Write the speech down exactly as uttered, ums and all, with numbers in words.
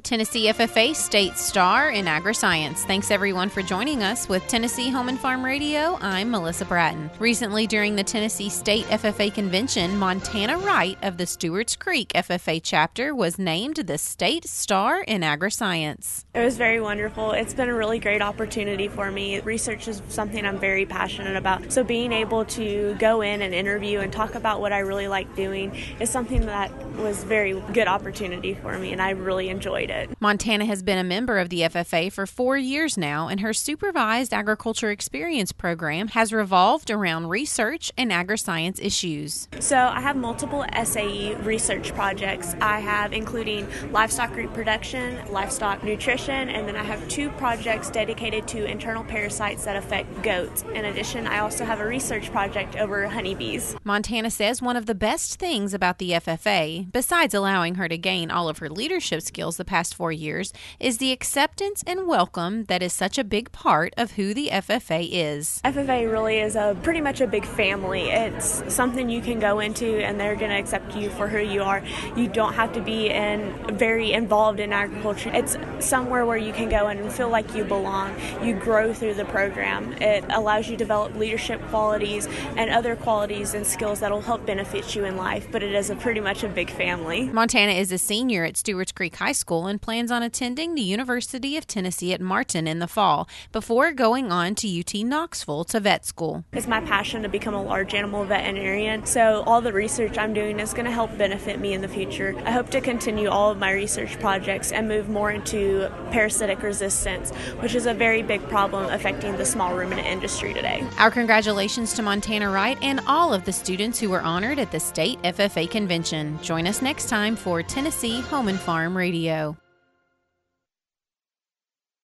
Tennessee F F A State Star in Agriscience. Thanks everyone for joining us with Tennessee Home and Farm Radio. I'm Melissa Bratton. Recently during the Tennessee State F F A Convention, Montana Wright of the Stewart's Creek F F A chapter was named the State Star in Agriscience. It was very wonderful. It's been a really great opportunity for me. Research is something I'm very passionate about. So being able to go in and interview and talk about what I really like doing is something that was a very good opportunity for me, and I really enjoyed it. Montana has been a member of the F F A for four years now, and her Supervised Agriculture Experience program has revolved around research and agri-science issues. So I have multiple S A E research projects. I have including livestock reproduction, livestock nutrition, and then I have two projects dedicated to internal parasites that affect goats. In addition, I also have a research project over honeybees. Montana says one of the best things about the F F A, besides allowing her to gain all of her leadership skills the past four years, is the acceptance and welcome that is such a big part of who the F F A is. F F A really is a pretty much a big family. It's something you can go into and they're going to accept you for who you are. You don't have to be in very involved in agriculture. It's somewhere where you can go and feel like you belong. You grow through the program. It allows you to develop leadership qualities and other qualities and skills that will help benefit you in life, but it is a pretty much a big family. Montana is a senior at Stewart's Creek High School and plans on attending the University of Tennessee at Martin in the fall before going on to U T Knoxville to vet school. It's my passion to become a large animal veterinarian, so all the research I'm doing is going to help benefit me in the future. I hope to continue all of my research projects and move more into parasitic resistance, which is a very big problem affecting the small ruminant industry today. Our congratulations to Montana Wright and all of the students who were honored at the State F F A Convention. Join us next time for Tennessee Home and Farm Radio.